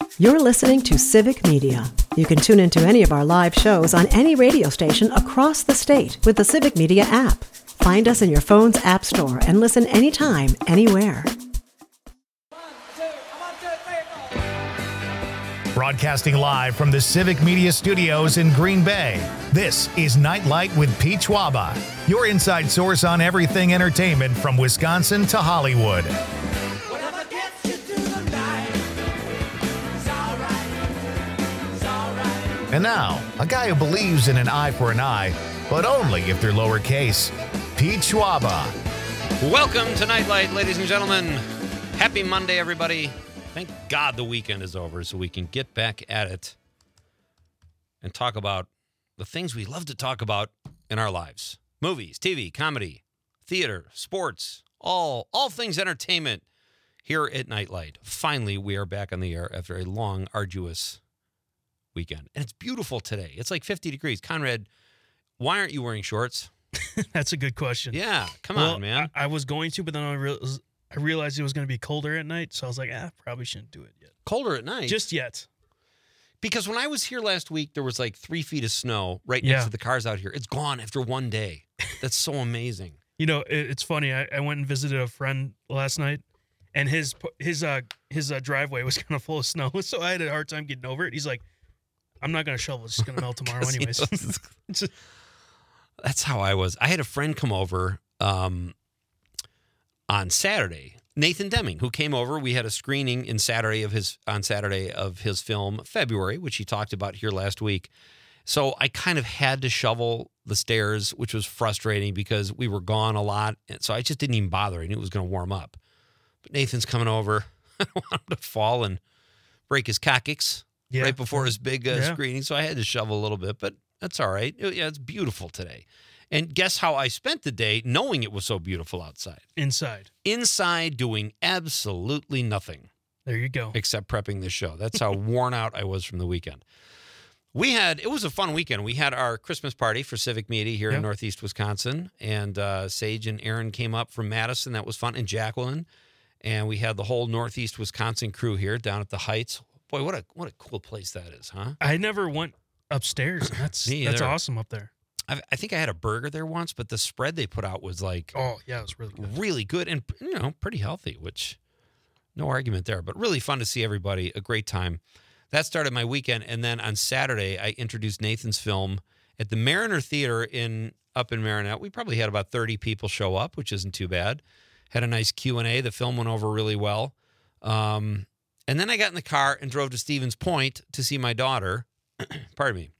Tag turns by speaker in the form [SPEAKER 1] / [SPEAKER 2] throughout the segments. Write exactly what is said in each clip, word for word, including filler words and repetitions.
[SPEAKER 1] You're listening to Civic Media. You can tune into any of our live shows on any radio station across the state with the Civic Media app. Find us in your phone's app store and listen anytime, anywhere.
[SPEAKER 2] Broadcasting live from the Civic Media Studios in Green Bay, this is Nightlight with Pete Schwaba, your inside source on everything entertainment from Wisconsin to Hollywood. And now, a guy who believes in an eye for an eye, but only if they're lowercase, Pete Schwaba.
[SPEAKER 3] Welcome to Nightlight, ladies and gentlemen. Happy Monday, everybody. Thank God the weekend is over so we can get back at it and talk about the things we love to talk about in our lives. Movies, T V, comedy, theater, sports, all, all things entertainment here at Nightlight. Finally, we are back on the air after a long, arduous weekend. And it's beautiful today. It's like fifty degrees. Conrad, why aren't you wearing shorts?
[SPEAKER 4] That's a good question.
[SPEAKER 3] Yeah, come
[SPEAKER 4] well,
[SPEAKER 3] on, man.
[SPEAKER 4] I, I was going to, but then I, realized, I realized it was going to be colder at night, so I was like, ah, probably shouldn't do it yet.
[SPEAKER 3] Colder at night?
[SPEAKER 4] Just yet.
[SPEAKER 3] Because when I was here last week, there was like three feet of snow right
[SPEAKER 4] yeah.
[SPEAKER 3] next to the cars out here. It's gone after one day. That's so amazing.
[SPEAKER 4] You know, it, it's funny. I, I went and visited a friend last night, and his his uh his uh, driveway was kind of full of snow, so I had a hard time getting over it. He's like, I'm not going to shovel. It's just going to melt tomorrow anyways.
[SPEAKER 3] You know, that's how I was. I had a friend come over um, on Saturday, Nathan Deming, who came over. We had a screening in Saturday of his on Saturday of his film February, which he talked about here last week. So I kind of had to shovel the stairs, which was frustrating because we were gone a lot. And so I just didn't even bother. I knew it was going to warm up. But Nathan's coming over. I don't want him to fall and break his coccyx. Yeah. Right before his big uh, yeah. screening, so I had to shovel a little bit, but that's all right. It, yeah, it's beautiful today. And guess how I spent the day knowing it was so beautiful outside?
[SPEAKER 4] Inside.
[SPEAKER 3] Inside doing absolutely nothing.
[SPEAKER 4] There you go.
[SPEAKER 3] Except prepping this show. That's how worn out I was from the weekend. We had, it was a fun weekend. We had our Christmas party for Civic Media here yep. in Northeast Wisconsin, and uh, Sage and Aaron came up from Madison. That was fun, and Jacqueline. And we had the whole Northeast Wisconsin crew here down at the Heights. Boy, what a what a cool place that is, huh?
[SPEAKER 4] I never went upstairs. That's that's awesome up there.
[SPEAKER 3] I, I think I had a burger there once, but the spread they put out was like,
[SPEAKER 4] oh yeah, it was really good,
[SPEAKER 3] really good, and you know, pretty healthy. Which, no argument there. But really fun to see everybody. A great time. That started my weekend, and then on Saturday I introduced Nathan's film at the Mariner Theater in up in Marinette. We probably had about thirty people show up, which isn't too bad. Had a nice Q and A. The film went over really well. Um, And then I got in the car and drove to Stevens Point to see my daughter, pardon me,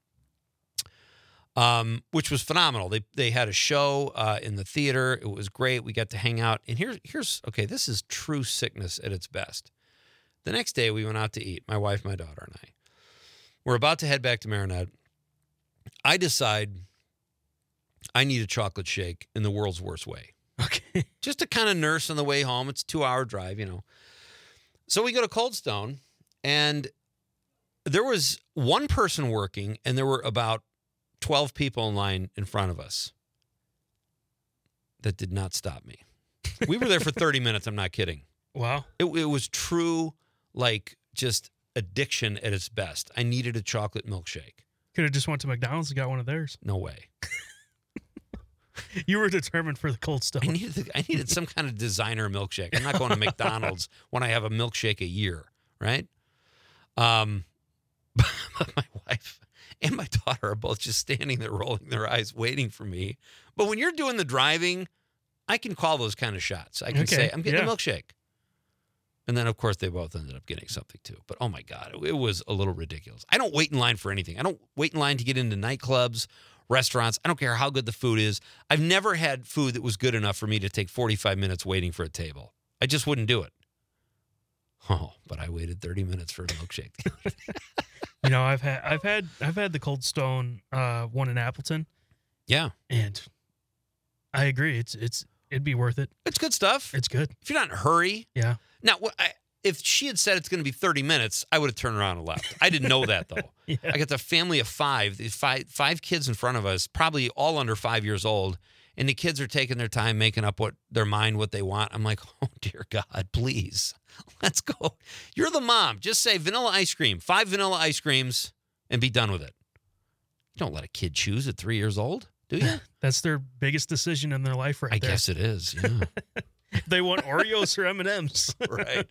[SPEAKER 3] um, which was phenomenal. They they had a show uh, in the theater. It was great. We got to hang out. And here's, here's okay, this is true sickness at its best. The next day, we went out to eat, my wife, my daughter, and I. We're about to head back to Marinette. I decide I need a chocolate shake in the world's worst way.
[SPEAKER 4] Okay.
[SPEAKER 3] Just to kind of nurse on the way home. It's a two-hour drive, you know. So we go to Cold Stone, and there was one person working, and there were about twelve people in line in front of us. That did not stop me. We were there for thirty minutes, I'm not kidding.
[SPEAKER 4] Wow.
[SPEAKER 3] It, it was true, like, just addiction at its best. I needed a chocolate milkshake.
[SPEAKER 4] Could have just went to McDonald's and got one of theirs.
[SPEAKER 3] No way.
[SPEAKER 4] You were determined for the Cold Stone.
[SPEAKER 3] I needed, I needed some kind of designer milkshake. I'm not going to McDonald's when I have a milkshake a year, right? Um, but my wife and my daughter are both just standing there rolling their eyes, waiting for me. But when you're doing the driving, I can call those kind of shots. I can
[SPEAKER 4] okay.
[SPEAKER 3] say, I'm getting
[SPEAKER 4] yeah.
[SPEAKER 3] a milkshake. And then, of course, they both ended up getting something, too. But, oh, my God, it, it was a little ridiculous. I don't wait in line for anything. I don't wait in line to get into nightclubs, restaurants. I don't care how good the food is. I've never had food that was good enough for me to take forty-five minutes waiting for a table. I just wouldn't do it. Oh, but I waited thirty minutes for a milkshake.
[SPEAKER 4] You know, I've had I've had I've had the Cold Stone uh, one in Appleton.
[SPEAKER 3] Yeah.
[SPEAKER 4] And I agree. It's it's it'd be worth it.
[SPEAKER 3] It's good stuff.
[SPEAKER 4] It's good.
[SPEAKER 3] If you're not in a hurry.
[SPEAKER 4] Yeah.
[SPEAKER 3] Now, what I if she had said it's going to be thirty minutes, I would have turned around and left. I didn't know that, though.
[SPEAKER 4] Yeah.
[SPEAKER 3] I got the family of five, these five, five kids in front of us, probably all under five years old. and the kids are taking their time making up what their mind, what they want. I'm like, oh, dear God, please, let's go. You're the mom. Just say vanilla ice cream, five vanilla ice creams, and be done with it. You don't let a kid choose at three years old, do you?
[SPEAKER 4] That's their biggest decision in their life right
[SPEAKER 3] I
[SPEAKER 4] there.
[SPEAKER 3] guess it is, yeah.
[SPEAKER 4] They want Oreos or M and M's.
[SPEAKER 3] Right.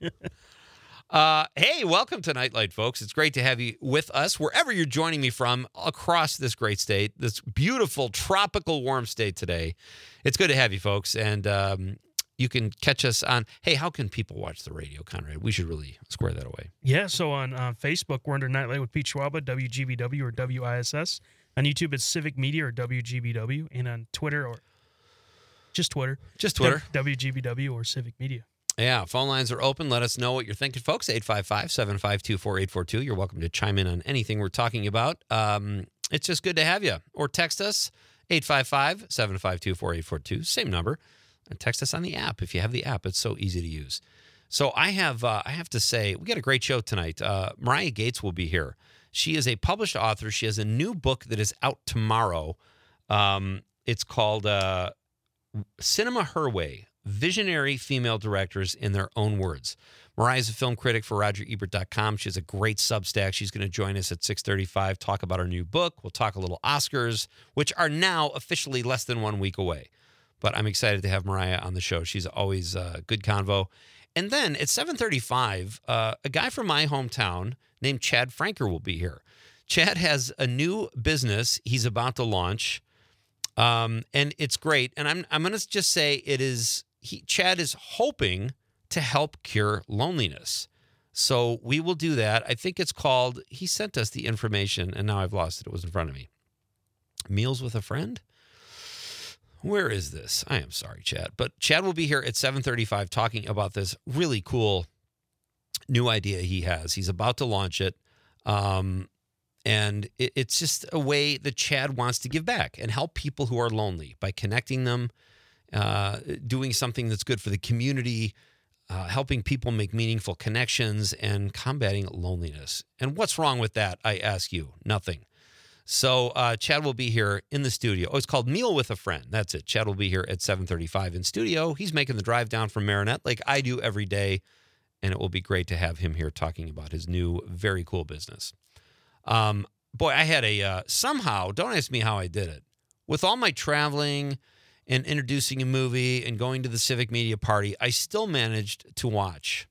[SPEAKER 3] Uh, hey, welcome to Nightlight, folks. It's great to have you with us wherever you're joining me from across this great state, this beautiful, tropical, warm state today. It's good to have you, folks. And um, you can catch us on, hey, how can people watch the radio, Conrad? We should really square that away.
[SPEAKER 4] Yeah, so on uh, Facebook, we're under Nightlight with Pete Schwaba, W G B W or W I S S. On YouTube, it's Civic Media or W G B W. And on Twitter, or just Twitter.
[SPEAKER 3] Just Twitter.
[SPEAKER 4] W G B W or Civic Media.
[SPEAKER 3] Yeah, phone lines are open. Let us know what you're thinking, folks. eight five five, seven five two, four eight four two. You're welcome to chime in on anything we're talking about. Um, it's just good to have you. Or text us, eight five five, seven five two, four eight four two. Same number. And text us on the app. If you have the app, it's so easy to use. So I have uh, I have to say, we got a great show tonight. Uh, Mariah Gates will be here. She is a published author. She has a new book that is out tomorrow. Um, it's called uh, Cinema Her Way. Visionary female directors in their own words. Mariah is a film critic for Roger Ebert dot com. She has a great Substack. She's going to join us at six thirty-five, talk about her new book. We'll talk a little Oscars, which are now officially less than one week away. But I'm excited to have Mariah on the show. She's always a good convo. And then at seven thirty-five, uh, a guy from my hometown named Chad Franker will be here. Chad has a new business he's about to launch, um, and it's great. And I'm I'm going to just say it is... He, Chad is hoping to help cure loneliness. So we will do that. I think it's called, he sent us the information, and now I've lost it. It was in front of me. Meals with a Friend? Where is this? I am sorry, Chad. But Chad will be here at seven thirty-five talking about this really cool new idea he has. He's about to launch it. Um, and it, it's just a way that Chad wants to give back and help people who are lonely by connecting them, Uh, doing something that's good for the community, uh, helping people make meaningful connections, and combating loneliness. And what's wrong with that, I ask you? Nothing. So uh, Chad will be here in the studio. Oh, it's called Meal with a Friend. That's it. Chad will be here at seven thirty-five in studio. He's making the drive down from Marinette like I do every day, and it will be great to have him here talking about his new, very cool business. Um, boy, I had a, uh, somehow, don't ask me how I did it, with all my traveling and introducing a movie and going to the Civic Media Party, I still managed to watch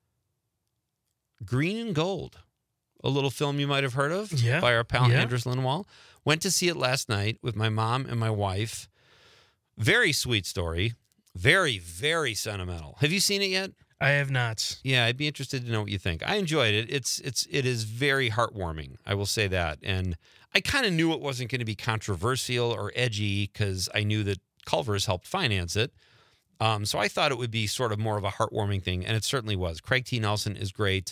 [SPEAKER 3] Green and Gold, a little film you might have heard of
[SPEAKER 4] yeah.
[SPEAKER 3] by our pal
[SPEAKER 4] yeah.
[SPEAKER 3] Anders Lindwall. Went to see it last night with my mom and my wife. Very sweet story. Very, very sentimental. Have you seen it yet?
[SPEAKER 4] I have not.
[SPEAKER 3] Yeah, I'd be interested to know what you think. I enjoyed it. It's it's it is very heartwarming. I will say that. And I kind of knew it wasn't going to be controversial or edgy because I knew that Culver's helped finance it. Um, so I thought it would be sort of more of a heartwarming thing, and it certainly was. Craig T. Nelson is great.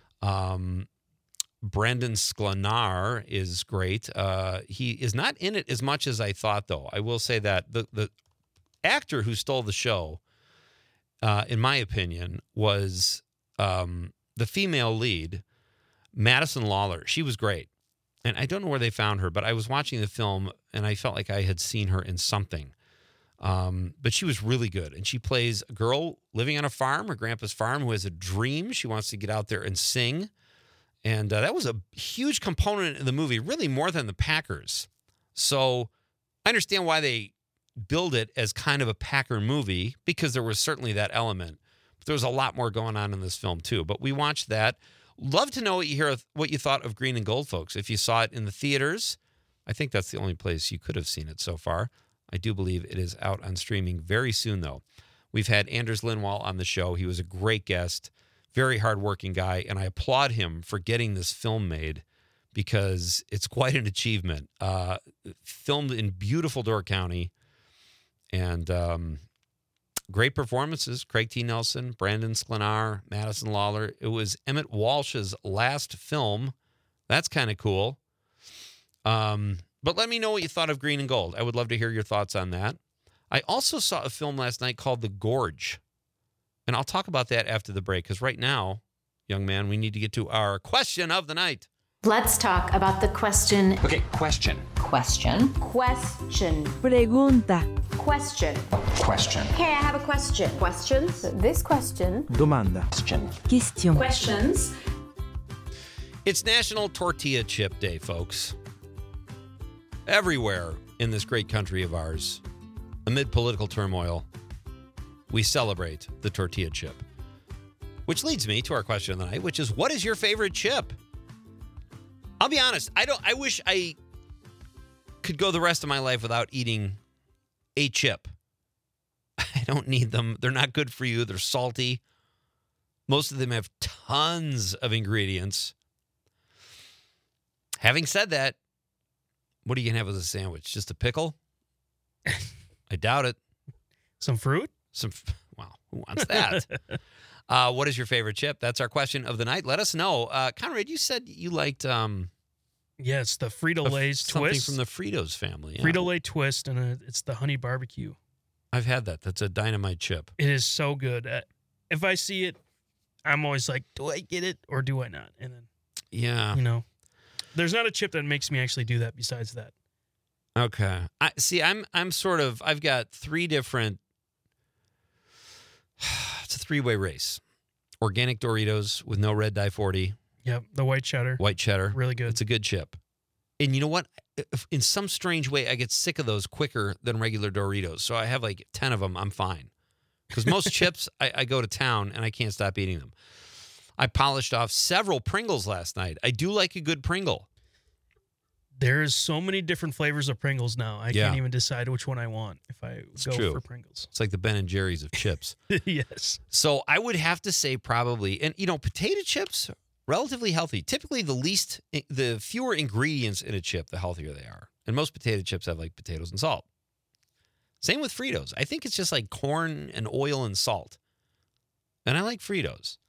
[SPEAKER 3] Um, Brendan Sklenar is great. Uh, he is not in it as much as I thought, though. I will say that. The, the actor who stole the show, uh, in my opinion, was um, the female lead, Madison Lawler. She was great. And I don't know where they found her, but I was watching the film, and I felt like I had seen her in something. Um, but she was really good. And she plays a girl living on a farm, her grandpa's farm, who has a dream. She wants to get out there and sing. And uh, that was a huge component in the movie, really more than the Packers. So I understand why they build it as kind of a Packer movie, because there was certainly that element. But there was a lot more going on in this film, too. But we watched that. Love to know what you hear, what you thought of Green and Gold, folks. If you saw it in the theaters, I think that's the only place you could have seen it so far. I do believe it is out on streaming very soon, though. We've had Anders Lindwall on the show. He was a great guest, very hardworking guy, and I applaud him for getting this film made because it's quite an achievement. Uh, filmed in beautiful Door County, and um, great performances. Craig T. Nelson, Brandon Sklenar, Madison Lawler. It was Emmett Walsh's last film. That's kind of cool. Um... But let me know what you thought of Green and Gold. I would love to hear your thoughts on that. I also saw a film last night called The Gorge. And I'll talk about that after the break, because right now, young man, we need to get to our question of the night.
[SPEAKER 5] Let's talk about the question.
[SPEAKER 6] Okay, question.
[SPEAKER 5] question.
[SPEAKER 6] Question.
[SPEAKER 7] Pregunta.
[SPEAKER 6] Question.
[SPEAKER 8] Question.
[SPEAKER 6] Hey, I have a question. Questions? This question.
[SPEAKER 8] Domanda. Question.
[SPEAKER 7] Question.
[SPEAKER 6] Questions.
[SPEAKER 3] It's National Tortilla Chip Day, folks. Everywhere in this great country of ours, amid political turmoil, we celebrate the tortilla chip. Which leads me to our question of the night, which is, what is your favorite chip? I'll be honest, I don't I wish I could go the rest of my life without eating a chip. I don't need them. They're not good for you. They're salty. Most of them have tons of ingredients. Having said that, what are you going to have as a sandwich? Just a pickle? I doubt it.
[SPEAKER 4] Some fruit?
[SPEAKER 3] Some, wow, who wants that? uh, what is your favorite chip? That's our question of the night. Let us know. Uh, Conrad, you said you liked um,
[SPEAKER 4] Yeah, it's the Frito-Lay's
[SPEAKER 3] something
[SPEAKER 4] twist.
[SPEAKER 3] from the Fritos family. Yeah.
[SPEAKER 4] Frito-Lay twist, and a, it's the honey barbecue.
[SPEAKER 3] I've had that. That's a dynamite chip.
[SPEAKER 4] It is so good. Uh, If I see it, I'm always like, do I get it or do I not? And then,
[SPEAKER 3] Yeah.
[SPEAKER 4] you know, there's not a chip that makes me actually do that besides that.
[SPEAKER 3] Okay. I see. I'm. I'm sort of. I've got three different. It's a three-way race. Organic Doritos with no red dye forty.
[SPEAKER 4] Yep, the white cheddar.
[SPEAKER 3] White cheddar.
[SPEAKER 4] Really good.
[SPEAKER 3] It's a good chip. And you know what? If- In some strange way, I get sick of those quicker than regular Doritos. So I have like ten of them. I'm fine. Because most chips, I, I go to town and I can't stop eating them. I polished off several Pringles last night. I do like a good Pringle.
[SPEAKER 4] There's so many different flavors of Pringles now. I
[SPEAKER 3] Yeah.
[SPEAKER 4] can't even decide which one I want if I
[SPEAKER 3] It's
[SPEAKER 4] go
[SPEAKER 3] true.
[SPEAKER 4] for Pringles.
[SPEAKER 3] It's like the Ben and Jerry's of chips.
[SPEAKER 4] Yes.
[SPEAKER 3] So I would have to say probably, and you know, potato chips, relatively healthy. Typically, the least, the fewer ingredients in a chip, the healthier they are. And most potato chips have like potatoes and salt. Same with Fritos. I think it's just like corn and oil and salt. And I like Fritos.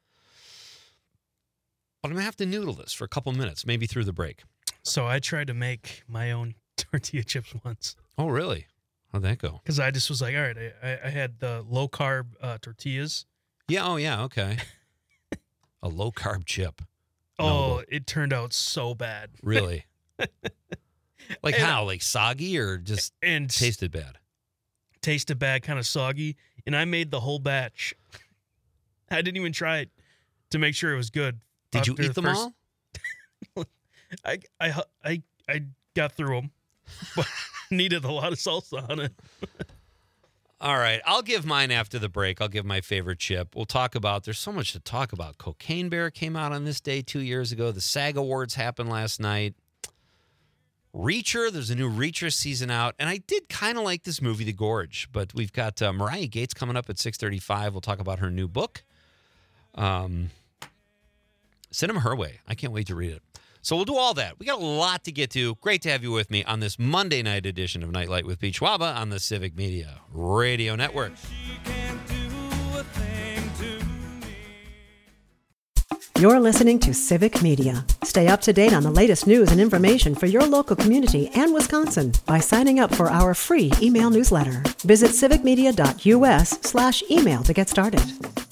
[SPEAKER 3] But I'm going to have to noodle this for a couple minutes, maybe through the break.
[SPEAKER 4] So I tried to make my own tortilla chips once.
[SPEAKER 3] Oh, really? How'd that go?
[SPEAKER 4] Because I just was like, all right, I, I had the low-carb uh, tortillas.
[SPEAKER 3] Yeah, oh, yeah, okay. A low-carb chip.
[SPEAKER 4] Oh,
[SPEAKER 3] No,
[SPEAKER 4] it turned out so bad.
[SPEAKER 3] really? Like
[SPEAKER 4] And-
[SPEAKER 3] how? Like soggy or just
[SPEAKER 4] And
[SPEAKER 3] tasted bad?
[SPEAKER 4] tasted bad, kind of soggy. And I made the whole batch. I didn't even try it to make sure it was good.
[SPEAKER 3] Did you
[SPEAKER 4] After
[SPEAKER 3] eat
[SPEAKER 4] the
[SPEAKER 3] them
[SPEAKER 4] first-
[SPEAKER 3] all?
[SPEAKER 4] I, I, I, I got through them, but needed a lot of salsa on it.
[SPEAKER 3] All right. I'll give mine after the break. I'll give my favorite chip. We'll talk about, there's so much to talk about. Cocaine Bear came out on this day two years ago. The SAG Awards happened last night. Reacher, there's a new Reacher season out. And I did kind of like this movie, The Gorge. But we've got uh, Mariah Gates coming up at six thirty-five. We'll talk about her new book. Um, Cinema Her Way. I can't wait to read it. So we'll do all that. We got a lot to get to. Great to have you with me on this Monday night edition of Nightlight with Pete Schwaba on the Civic Media Radio Network.
[SPEAKER 1] You're listening to Civic Media. Stay up to date on the latest news and information for your local community and Wisconsin by signing up for our free email newsletter. Visit civicmedia.us slash email to get started.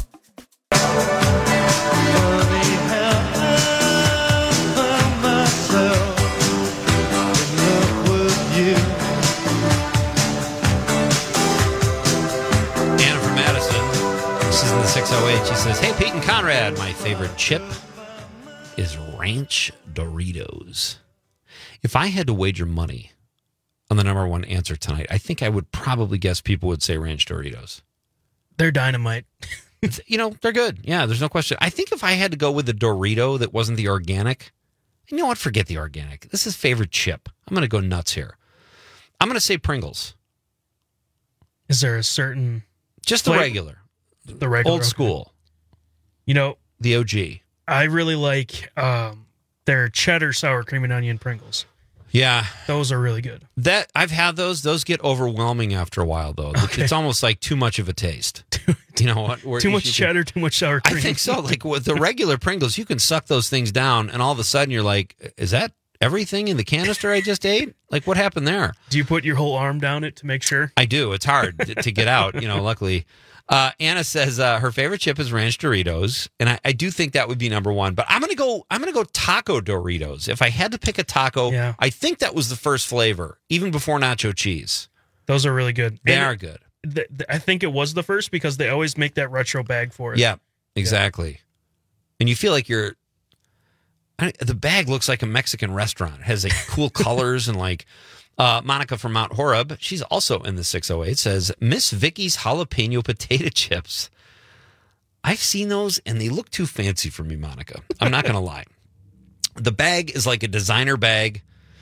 [SPEAKER 3] Anna from Madison. This is in the six oh eight. She says, hey, Pete and Conrad, my favorite chip is Ranch Doritos. If I had to wager money on the number one answer tonight, I think I would probably guess people would say Ranch Doritos.
[SPEAKER 4] They're dynamite.
[SPEAKER 3] It's- you know, they're good. Yeah, there's no question. I think if I had to go with the Dorito that wasn't the organic, you know what? Forget the organic. This is favorite chip. I'm going to go nuts here. I'm going to say Pringles.
[SPEAKER 4] Is there a certain
[SPEAKER 3] Just the
[SPEAKER 4] Flavor-
[SPEAKER 3] regular.
[SPEAKER 4] the regular
[SPEAKER 3] Old school.
[SPEAKER 4] You know,
[SPEAKER 3] The O G.
[SPEAKER 4] I really like um, their cheddar sour cream and onion Pringles.
[SPEAKER 3] Yeah.
[SPEAKER 4] Those are really good.
[SPEAKER 3] That I've had those. Those get overwhelming after a while, though.
[SPEAKER 4] Okay.
[SPEAKER 3] It's almost like too much of a taste. You know what? Where
[SPEAKER 4] Too
[SPEAKER 3] you
[SPEAKER 4] much
[SPEAKER 3] can-
[SPEAKER 4] cheddar, too much sour cream.
[SPEAKER 3] I think so. Like with the regular Pringles, you can suck those things down, and all of a sudden you're like, "Is that everything in the canister I just ate? Like, what happened there?
[SPEAKER 4] Do you put your whole arm down it to make sure?
[SPEAKER 3] I do. It's hard to, to get out, you know, luckily. Uh, Anna says uh, her favorite chip is Ranch Doritos, and I, I do think that would be number one. But I'm gonna go. I'm gonna go Taco Doritos. If I had to pick a taco,
[SPEAKER 4] Yeah.
[SPEAKER 3] I think that was the first flavor, even before nacho cheese.
[SPEAKER 4] Those are really good.
[SPEAKER 3] They
[SPEAKER 4] And
[SPEAKER 3] are good.
[SPEAKER 4] th- th- I think it was the first because they always make that retro bag for it.
[SPEAKER 3] Yeah, exactly. And you feel like you're. I, the bag looks like a Mexican restaurant. It has like cool colors and like. Uh, Monica from Mount Horeb, she's also in the six oh eight, says, Miss Vicky's jalapeno potato chips. I've seen those and they look too fancy for me, Monica. I'm not going to lie. The bag is like a designer bag.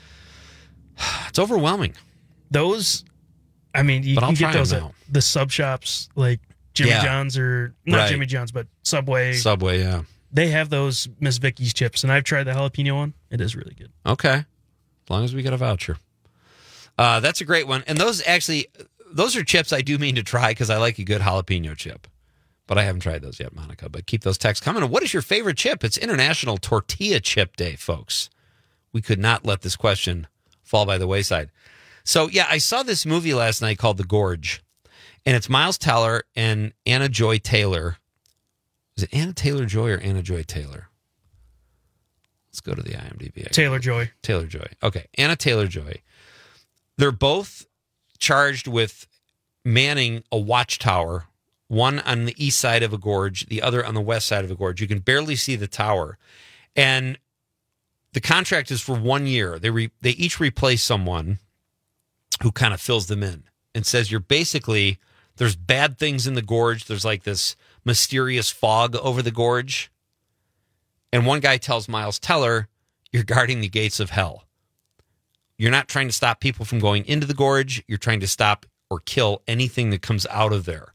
[SPEAKER 3] It's overwhelming.
[SPEAKER 4] Those, I mean, you
[SPEAKER 3] But I'll
[SPEAKER 4] can
[SPEAKER 3] try
[SPEAKER 4] get those
[SPEAKER 3] 'em
[SPEAKER 4] at
[SPEAKER 3] now.
[SPEAKER 4] the sub shops like Jimmy
[SPEAKER 3] Yeah.
[SPEAKER 4] John's or not
[SPEAKER 3] Right.
[SPEAKER 4] Jimmy John's, but Subway.
[SPEAKER 3] Subway, yeah.
[SPEAKER 4] They have those Miss Vicky's chips, and I've tried the jalapeno one. It is really good.
[SPEAKER 3] Okay. As long as we get a voucher. Uh, that's a great one. And those actually, those are chips I do mean to try because I like a good jalapeno chip. But I haven't tried those yet, Monica. But keep those texts coming. And what is your favorite chip? It's International Tortilla Chip Day, folks. We could not let this question fall by the wayside. So, yeah, I saw this movie last night called The Gorge. And it's Miles Teller and Anna Joy Taylor. Is it Anna Taylor-Joy or Anna Joy Taylor? Let's go to the IMDb.
[SPEAKER 4] Taylor Joy.
[SPEAKER 3] Taylor-Joy. Okay, Anna Taylor-Joy. They're both charged with manning a watchtower, one on the east side of a gorge, the other on the west side of a gorge. You can barely see the tower. And the contract is for one year. They re, they each replace someone who kind of fills them in and says you're basically, there's bad things in the gorge. There's like this mysterious fog over the gorge. And one guy tells Miles Teller, you're guarding the gates of hell. You're not trying to stop people from going into the gorge. You're trying to stop or kill anything that comes out of there.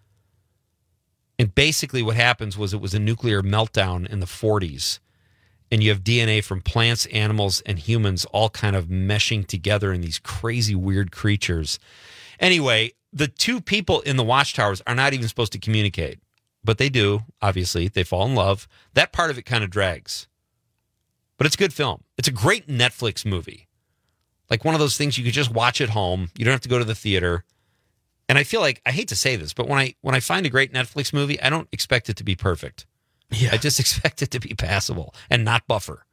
[SPEAKER 3] And basically what happens was it was a nuclear meltdown in the forties. And you have D N A from plants, animals, and humans all kind of meshing together in these crazy, weird creatures. Anyway, the two people in the watchtowers are not even supposed to communicate. But they do, obviously. They fall in love. That part of it kind of drags. But it's a good film. It's a great Netflix movie. Like one of those things you could just watch at home. You don't have to go to the theater. And I feel like, I hate to say this, but when I when I find a great Netflix movie, I don't expect it to be perfect.
[SPEAKER 4] Yeah.
[SPEAKER 3] I just expect it to be passable and not buffer.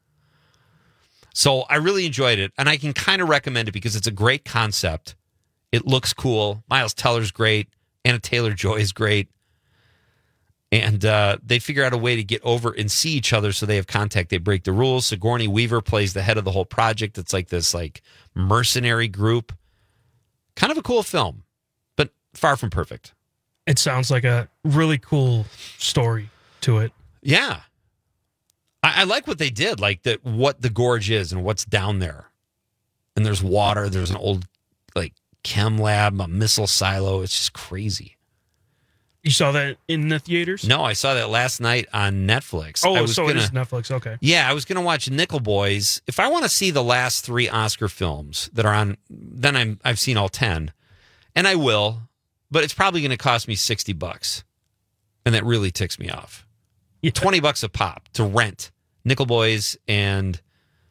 [SPEAKER 3] So I really enjoyed it. And I can kind of recommend it because it's a great concept. It looks cool. Miles Teller's great. Anna Taylor-Joy is great. And uh, they figure out a way to get over and see each other so they have contact. They break the rules. Sigourney Weaver plays the head of the whole project. It's like this like mercenary group. Kind of a cool film, but far from perfect.
[SPEAKER 4] It sounds like a really cool story to it.
[SPEAKER 3] Yeah. I, I like what they did, like that what the gorge is and what's down there. And there's water. There's an old like chem lab, a missile silo. It's just crazy.
[SPEAKER 4] You saw that in the theaters?
[SPEAKER 3] No, I saw that last night on Netflix.
[SPEAKER 4] Oh,
[SPEAKER 3] I was
[SPEAKER 4] so
[SPEAKER 3] gonna,
[SPEAKER 4] it is Netflix. Okay.
[SPEAKER 3] Yeah, I was going to watch Nickel Boys. If I want to see the last three Oscar films that are on, then I'm I've seen all ten, and I will. But it's probably going to cost me sixty bucks, and that really ticks me off.
[SPEAKER 4] Yeah.
[SPEAKER 3] Twenty bucks a pop to rent Nickel Boys, and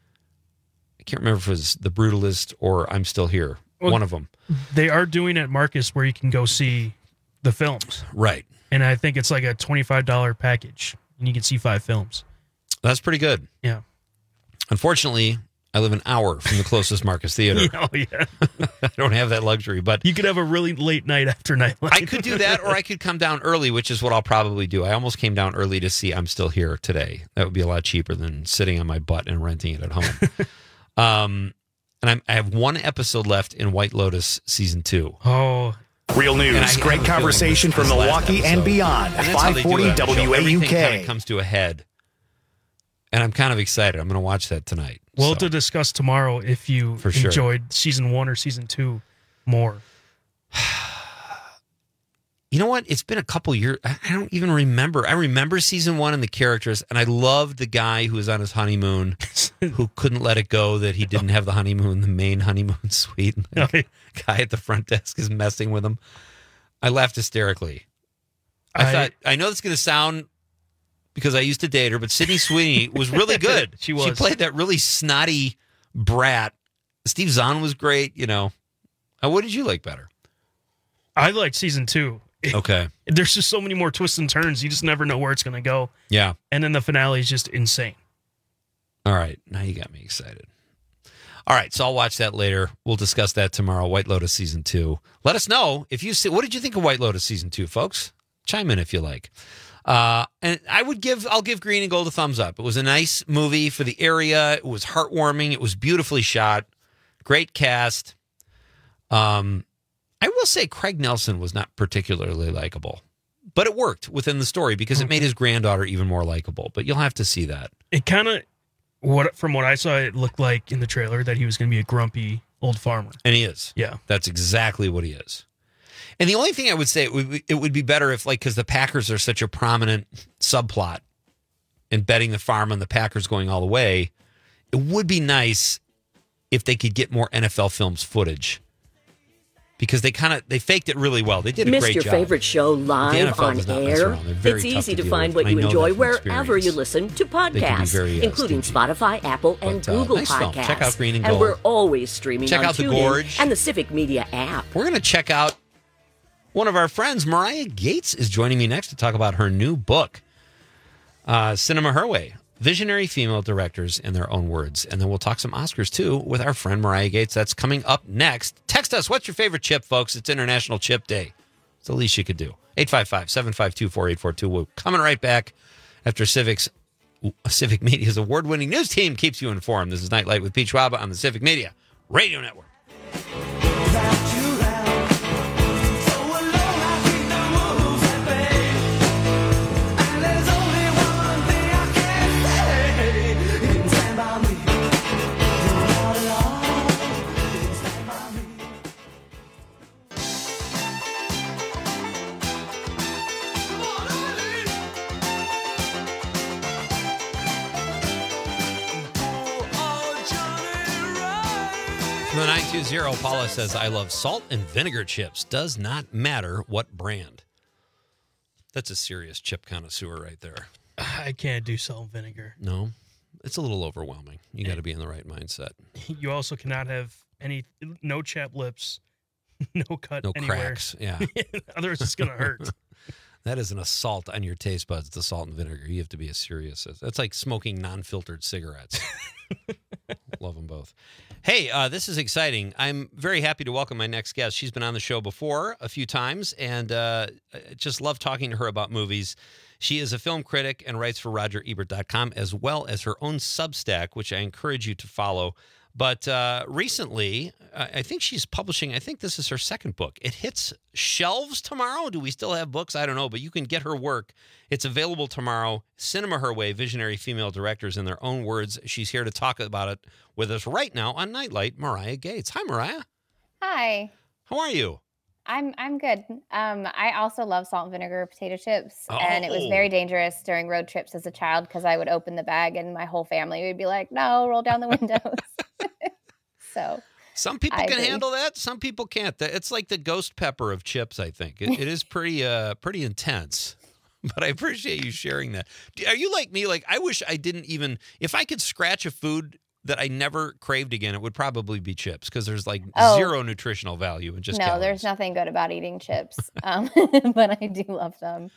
[SPEAKER 3] I can't remember if it was The Brutalist or I'm Still Here.
[SPEAKER 4] Well,
[SPEAKER 3] one of them.
[SPEAKER 4] They are doing at Marcus where you can go see the films.
[SPEAKER 3] Right.
[SPEAKER 4] And I think it's like a twenty-five dollars package, and you can see five films.
[SPEAKER 3] That's pretty good.
[SPEAKER 4] Yeah.
[SPEAKER 3] Unfortunately, I live an hour from the closest Marcus Theater.
[SPEAKER 4] Oh, yeah.
[SPEAKER 3] I don't have that luxury, but
[SPEAKER 4] You could have a really late night after Nightlight.
[SPEAKER 3] I could do that, or I could come down early, which is what I'll probably do. I almost came down early to see I'm Still Here today. That would be a lot cheaper than sitting on my butt and renting it at home. um, and I'm, I have one episode left in White Lotus season two.
[SPEAKER 4] Oh,
[SPEAKER 5] Real
[SPEAKER 3] And I
[SPEAKER 5] news,
[SPEAKER 3] have
[SPEAKER 5] great
[SPEAKER 3] a feeling
[SPEAKER 5] conversation
[SPEAKER 3] this-
[SPEAKER 5] from
[SPEAKER 3] this last
[SPEAKER 5] Milwaukee and
[SPEAKER 3] episode-
[SPEAKER 5] beyond.
[SPEAKER 3] And that's how they
[SPEAKER 5] five forty
[SPEAKER 3] do it on the show.
[SPEAKER 5] W A U
[SPEAKER 3] Everything kind
[SPEAKER 5] K.
[SPEAKER 3] of comes to a head, and I'm kind of excited. I'm going to watch that tonight.
[SPEAKER 4] well,
[SPEAKER 3] So,
[SPEAKER 4] to discuss tomorrow if you
[SPEAKER 3] For sure.
[SPEAKER 4] enjoyed season one or season two more.
[SPEAKER 3] you know what? It's been a couple years. I I don't even remember. I remember season one and the characters, and I loved the guy who was on his honeymoon, who couldn't let it go that he didn't have the honeymoon, the main honeymoon suite. And the guy at the front desk is messing with him. I laughed hysterically. I,
[SPEAKER 4] I-
[SPEAKER 3] thought, I know it's going to sound because I used to date her, but Sydney Sweeney was really good.
[SPEAKER 4] She was.
[SPEAKER 3] She played that really snotty brat. Steve Zahn was great. You know, uh, what did you like better?
[SPEAKER 4] I liked season two.
[SPEAKER 3] Okay.
[SPEAKER 4] There's just so many more twists and turns. You just never know where it's going to go.
[SPEAKER 3] Yeah.
[SPEAKER 4] And then the finale is just insane.
[SPEAKER 3] All right. Now you got me excited. All right. So I'll watch that later. We'll discuss that tomorrow. White Lotus season two. Let us know if you see. What did you think of White Lotus season two, folks? Chime in if you like. Uh, and I would give, I'll give Green and Gold a thumbs up. It was a nice movie for the area. It was heartwarming. It was beautifully shot. Great cast. Um, I will say Craig Nelson was not particularly likable, but it worked within the story because it made his granddaughter even more likable. But you'll have to see that.
[SPEAKER 4] It kind of, what from what I saw, it looked like in the trailer that he was going to be a grumpy old farmer.
[SPEAKER 3] And he is.
[SPEAKER 4] Yeah.
[SPEAKER 3] That's exactly what he is. And the only thing I would say, it would be, it would be better if, like, because the Packers are such a prominent subplot in betting the farm and the Packers going all the way, it would be nice if they could get more N F L Films footage. Because they kind of, they faked it really well. They did a
[SPEAKER 5] Missed
[SPEAKER 3] great
[SPEAKER 5] your
[SPEAKER 3] job.
[SPEAKER 5] favorite show
[SPEAKER 3] The
[SPEAKER 5] live
[SPEAKER 3] N F L
[SPEAKER 5] on
[SPEAKER 3] does not mess
[SPEAKER 5] air?
[SPEAKER 3] around. They're very
[SPEAKER 5] It's
[SPEAKER 3] tough
[SPEAKER 5] easy
[SPEAKER 3] to
[SPEAKER 5] to
[SPEAKER 3] deal
[SPEAKER 5] find
[SPEAKER 3] with.
[SPEAKER 5] what
[SPEAKER 3] I
[SPEAKER 5] you
[SPEAKER 3] know
[SPEAKER 5] enjoy
[SPEAKER 3] that from
[SPEAKER 5] wherever you
[SPEAKER 3] experience.
[SPEAKER 5] listen to
[SPEAKER 3] They can be
[SPEAKER 5] podcasts,
[SPEAKER 3] very, uh,
[SPEAKER 5] including
[SPEAKER 3] stingy.
[SPEAKER 5] Spotify, Apple, and
[SPEAKER 3] But, uh,
[SPEAKER 5] Google
[SPEAKER 3] nice film.
[SPEAKER 5] Podcasts.
[SPEAKER 3] Check out Green and
[SPEAKER 5] And
[SPEAKER 3] Gold.
[SPEAKER 5] we're always streaming
[SPEAKER 3] Check
[SPEAKER 5] on
[SPEAKER 3] out The
[SPEAKER 5] TuneIn
[SPEAKER 3] Gorge.
[SPEAKER 5] and the Civic Media app.
[SPEAKER 3] We're going to check out one of our friends. Mariah Gates is joining me next to talk about her new book, uh, Cinema Her Way, Visionary Female Directors in Their Own Words. And then we'll talk some Oscars, too, with our friend Mariah Gates. That's coming up next. Text us. What's your favorite chip, folks? It's International Chip Day. It's the least you could do. eight five five, seven five two, four eight four two. We're coming right back after Civic's, Civic Media's award-winning news team keeps you informed. This is Nightlight with Pete Schwaba on the Civic Media Radio Network. The nine two zero, Paula says, I love salt and vinegar chips. Does not matter what brand. That's a serious chip connoisseur right there.
[SPEAKER 4] I can't do salt and vinegar.
[SPEAKER 3] No, it's a little overwhelming. You got to be in the right mindset.
[SPEAKER 4] You also cannot have any, no chapped lips, no cut
[SPEAKER 3] No
[SPEAKER 4] anywhere.
[SPEAKER 3] cracks. Yeah.
[SPEAKER 4] Otherwise, it's going to hurt.
[SPEAKER 3] That is an assault on your taste buds, the salt and vinegar. You have to be as serious as that's like smoking non-filtered cigarettes. Love them both. Hey, uh, this is exciting. I'm very happy to welcome my next guest. She's been on the show before a few times, and uh, I just love talking to her about movies. She is a film critic and writes for Roger Ebert dot com, as well as her own Substack, which I encourage you to follow. But uh, recently, uh, I think she's publishing, I think this is her second book. It hits shelves tomorrow. Do we still have books? I don't know, but you can get her work. It's available tomorrow. Cinema Her Way, Visionary Female Directors in Their Own Words. She's here to talk about it with us right now on Nightlight, Mariah Gates. Hi, Mariah.
[SPEAKER 7] Hi,
[SPEAKER 3] How are you?
[SPEAKER 7] I'm I'm good. Um, I also love salt and vinegar potato chips, and it was
[SPEAKER 3] Oh.
[SPEAKER 7] very dangerous during road trips as a child because I would open the bag and my whole family would be like, "No, roll down the windows." So
[SPEAKER 3] Some people
[SPEAKER 7] I
[SPEAKER 3] can
[SPEAKER 7] agree.
[SPEAKER 3] handle that. Some people can't. That- It's like the ghost pepper of chips, I think. It, it is pretty uh, pretty intense. But I appreciate you sharing that. Do- Are you like me? Like, I wish I didn't even, if I could scratch a food that I never craved again, it would probably be chips because there's like
[SPEAKER 7] Oh.
[SPEAKER 3] zero nutritional value in just
[SPEAKER 7] no,
[SPEAKER 3] calories.
[SPEAKER 7] there's nothing good about eating chips, um, but I do love them.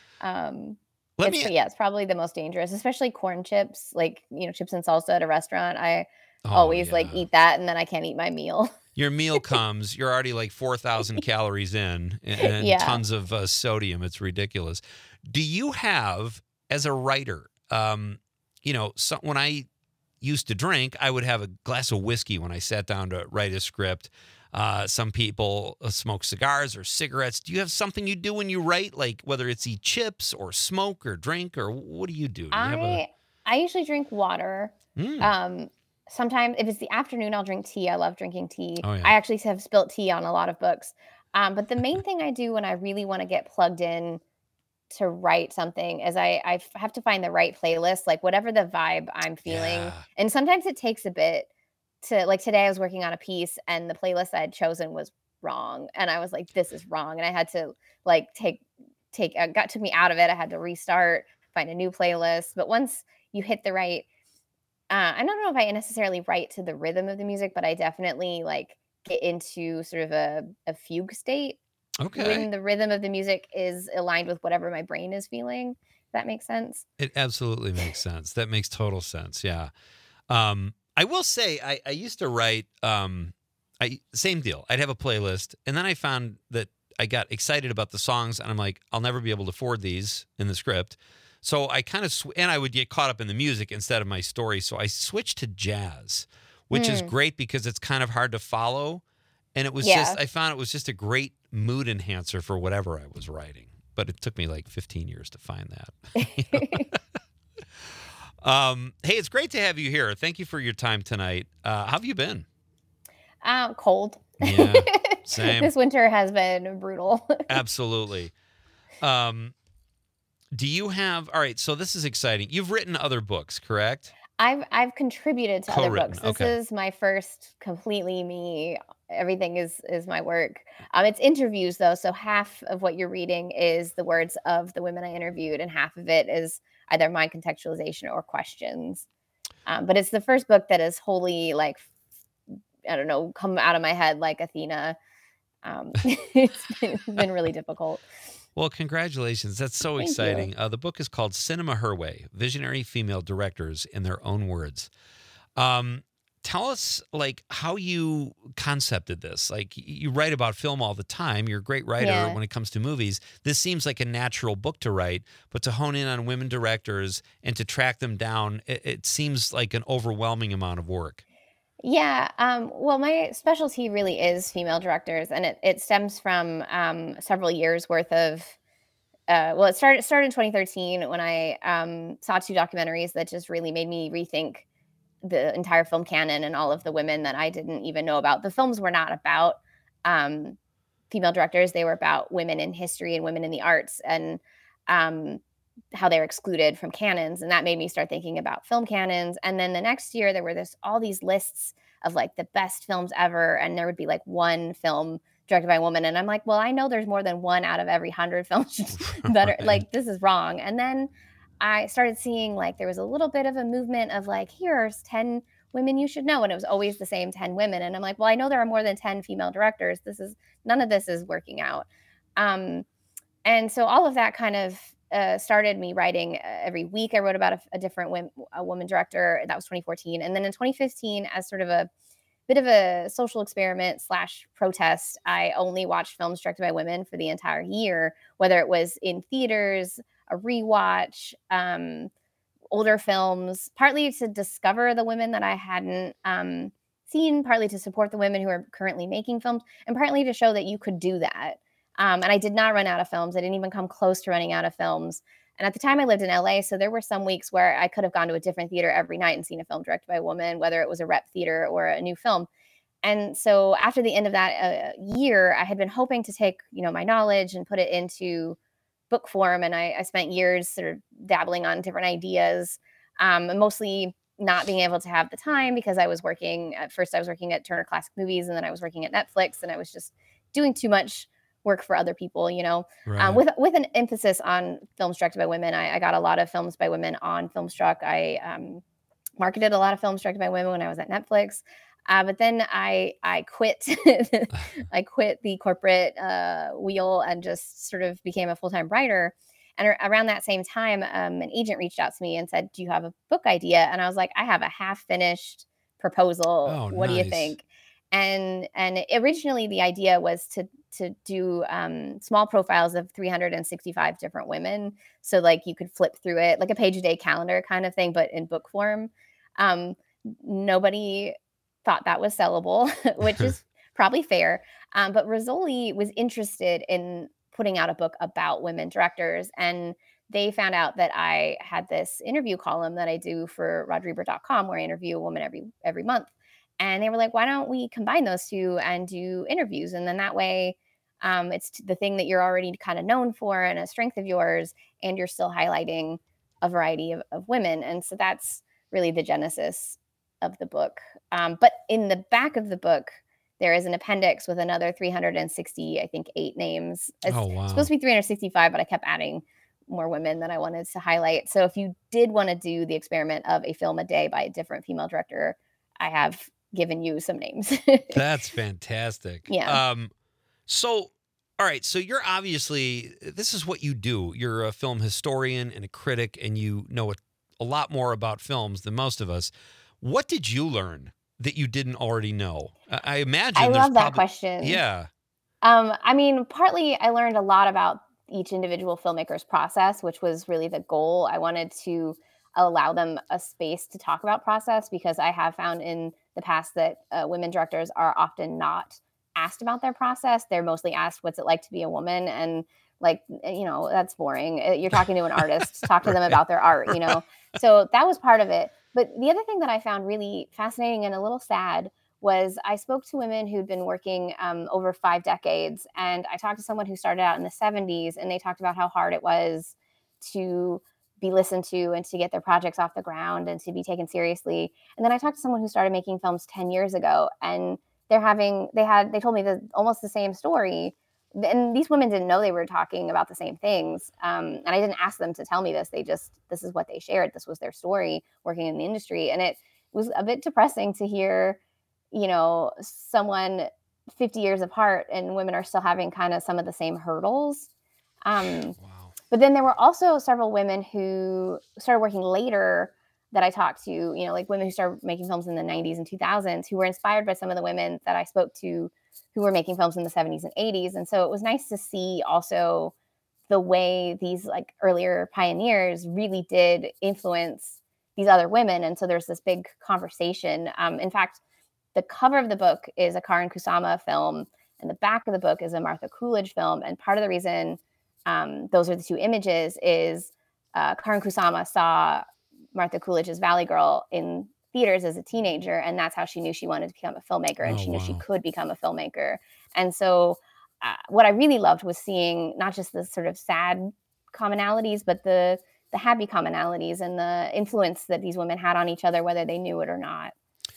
[SPEAKER 7] Um,
[SPEAKER 3] Let
[SPEAKER 7] it's,
[SPEAKER 3] me,
[SPEAKER 7] yeah, it's probably the most dangerous, especially corn chips, like you know, chips and salsa at a restaurant. I
[SPEAKER 3] Oh,
[SPEAKER 7] always like
[SPEAKER 3] yeah.
[SPEAKER 7] eat that, and then I can't eat my meal.
[SPEAKER 3] Your meal comes, you're already like four thousand calories in and, and
[SPEAKER 7] Yeah.
[SPEAKER 3] tons of uh, sodium. It's ridiculous. Do you have, as a writer, um, you know, so, when I used to drink, I would have a glass of whiskey when I sat down to write a script. Uh, some people uh, smoke cigars or cigarettes. Do you have something you do when you write, like whether it's eat chips or smoke or drink, or what do you do? Do you have
[SPEAKER 7] I I usually drink water.
[SPEAKER 3] a, Mm.
[SPEAKER 7] Um, sometimes if it's the afternoon, I'll drink tea. I love drinking tea.
[SPEAKER 3] Oh, yeah.
[SPEAKER 7] I actually have spilt tea on a lot of books. Um, but the main thing I do when I really want to get plugged in to write something is I, I f- have to find the right playlist, like whatever the vibe I'm feeling.
[SPEAKER 3] Yeah.
[SPEAKER 7] And sometimes it takes a bit to, like today I was working on a piece and the playlist I had chosen was wrong. And I was like, this is wrong. And I had to like take, take, uh, got took me out of it. I had to restart, find a new playlist. But once you hit the right uh, I don't know if I necessarily write to the rhythm of the music, but I definitely like get into sort of a, a fugue state
[SPEAKER 3] Okay.
[SPEAKER 7] when the rhythm of the music is aligned with whatever my brain is feeling. If that makes sense.
[SPEAKER 3] It absolutely makes sense. That makes total sense. Yeah. Um, I will say I, I used to write, um, I same deal. I'd have a playlist, and then I found that I got excited about the songs, and I'm like, I'll never be able to afford these in the script. So I kind of, sw- and I would get caught up in the music instead of my story. So I switched to jazz, which is
[SPEAKER 7] Hmm.
[SPEAKER 3] great because it's kind of hard to follow. And it was
[SPEAKER 7] Yeah.
[SPEAKER 3] just, I found it was just a great mood enhancer for whatever I was writing. But it took me like fifteen years to find that. Um, hey, it's great to have you here. Thank you for your time tonight. Uh, how have you been?
[SPEAKER 7] um, cold.
[SPEAKER 3] Yeah, same.
[SPEAKER 7] This winter has been brutal.
[SPEAKER 3] Absolutely. Um, do you have, all right, so this is exciting. You've written other books, correct?
[SPEAKER 7] I've I've contributed to other
[SPEAKER 3] Co-written,
[SPEAKER 7] books. This
[SPEAKER 3] okay.
[SPEAKER 7] is my first completely me. Everything is is my work. Um, it's interviews though, so half of what you're reading is the words of the women I interviewed, and half of it is either my contextualization or questions. Um, but it's the first book that is wholly like I don't know, come out of my head like Athena. Um, it's been, been really difficult.
[SPEAKER 3] Well, congratulations. That's so
[SPEAKER 7] Thank
[SPEAKER 3] exciting.
[SPEAKER 7] you.
[SPEAKER 3] Uh, the book is called Cinema Her Way, Visionary Female Directors in Their Own Words. Um, tell us, like, how you concepted this. Like, y- you write about film all the time. You're a great writer
[SPEAKER 7] Yeah.
[SPEAKER 3] when it comes to movies. This seems like a natural book to write, but to hone in on women directors and to track them down, it, it seems like an overwhelming amount of work.
[SPEAKER 7] Yeah, um, well, my specialty really is female directors, and it, it stems from um, several years worth of. Uh, well, it started started in twenty thirteen when I um, saw two documentaries that just really made me rethink the entire film canon and all of the women that I didn't even know about. The films were not about um, female directors; they were about women in history and women in the arts, and um, how they're excluded from canons. And that made me start thinking about film canons. And then the next year, there were this all these lists of like the best films ever, and there would be like one film directed by a woman, and I'm like, well, I know there's more than one out of every hundred films that are
[SPEAKER 3] Right.
[SPEAKER 7] like this is wrong. And then I started seeing like there was a little bit of a movement of like, here's ten women you should know. And it was always the same ten women. And I'm like, well, I know there are more than ten female directors. This is none of this is working out. Um, and so all of that kind of uh, started me writing uh, every week. I wrote about a, a different wom- a woman director. That was twenty fourteen. And then in twenty fifteen, as sort of a bit of a social experiment slash protest, I only watched films directed by women for the entire year, whether it was in theaters, a rewatch, um, older films, partly to discover the women that I hadn't um, seen, partly to support the women who are currently making films, and partly to show that you could do that. Um, and I did not run out of films. I didn't even come close to running out of films. And at the time I lived in L A, so there were some weeks where I could have gone to a different theater every night and seen a film directed by a woman, whether it was a rep theater or a new film. And so after the end of that uh, year, I had been hoping to take, you know, my knowledge and put it into book form. And I, I spent years sort of dabbling on different ideas, um, and mostly not being able to have the time because I was working at first, I was working at Turner Classic Movies, and then I was working at Netflix, and I was just doing too much work for other people, you know,
[SPEAKER 3] Right.
[SPEAKER 7] um, with with an emphasis on films directed by women. I, I got a lot of films by women on Filmstruck. I um, marketed a lot of films directed by women when I was at Netflix. Uh, but then I I quit I quit the corporate uh, wheel and just sort of became a full time writer. And ar- around that same time, um, an agent reached out to me and said, "Do you have a book idea?" And I was like, "I have a half finished proposal.
[SPEAKER 3] Oh,
[SPEAKER 7] What do you
[SPEAKER 3] nice.
[SPEAKER 7] think?" And and originally the idea was to to do um, small profiles of three hundred sixty-five different women, so like you could flip through it like a page a day calendar kind of thing, but in book form. Um, Nobody thought that was sellable, which is probably fair. Um, but Rizzoli was interested in putting out a book about women directors, and they found out that I had this interview column that I do for rod reber dot com where I interview a woman every every month. And they were like, why don't we combine those two and do interviews? And then that way, um, it's t- the thing that you're already kind of known for and a strength of yours, and you're still highlighting a variety of, of women. And so that's really the genesis of the book. Um, but in the back of the book, there is an appendix with another three hundred sixty, I think, eight names. It's
[SPEAKER 3] Oh, wow.
[SPEAKER 7] supposed to be three hundred sixty-five, but I kept adding more women that I wanted to highlight. So if you did want to do the experiment of a film a day by a different female director, I have given you some names.
[SPEAKER 3] That's fantastic.
[SPEAKER 7] Yeah.
[SPEAKER 3] Um, so, all right. So you're obviously, this is what you do. You're a film historian and a critic, and you know a, a lot more about films than most of us. What did you learn that you didn't already know? I, I imagine.
[SPEAKER 7] I
[SPEAKER 3] there's
[SPEAKER 7] love that
[SPEAKER 3] probably-
[SPEAKER 7] question.
[SPEAKER 3] Yeah.
[SPEAKER 7] Um, I mean, partly I learned a lot about each individual filmmaker's process, which was really the goal. I wanted to allow them a space to talk about process, because I have found in the past that uh, women directors are often not asked about their process. They're mostly asked, what's it like to be a woman? And like, you know, that's boring. Uh, You're talking to an artist, talk to them
[SPEAKER 3] Right.
[SPEAKER 7] about their art, you know? So that was part of it. But the other thing that I found really fascinating and a little sad was I spoke to women who'd been working um, over five decades. And I talked to someone who started out in the seventies, and they talked about how hard it was to be listened to and to get their projects off the ground and to be taken seriously. And then I talked to someone who started making films ten years ago, and they're having, they had, they told me the, almost the same story. And these women didn't know they were talking about the same things. Um, and I didn't ask them to tell me this. They just, this is what they shared. This was their story working in the industry. And it was a bit depressing to hear, you know, someone fifty years apart and women are still having kind of some of the same hurdles. Um,
[SPEAKER 3] Wow.
[SPEAKER 7] but then there were also several women who started working later that I talked to, you know, like women who started making films in the nineties and two thousands, who were inspired by some of the women that I spoke to who were making films in the seventies and eighties. And so it was nice to see also the way these like earlier pioneers really did influence these other women. And so there's this big conversation. Um, in fact, the cover of the book is a Karin Kusama film, and the back of the book is a Martha Coolidge film. And part of the reason um, those are the two images is uh, Karin Kusama saw Martha Coolidge's Valley Girl in theaters as a teenager, and that's how she knew she wanted to become a filmmaker, and
[SPEAKER 3] Oh,
[SPEAKER 7] she knew she
[SPEAKER 3] wow.
[SPEAKER 7] could become a filmmaker. And so uh, what I really loved was seeing not just the sort of sad commonalities, but the the happy commonalities and the influence that these women had on each other, whether they knew it or not.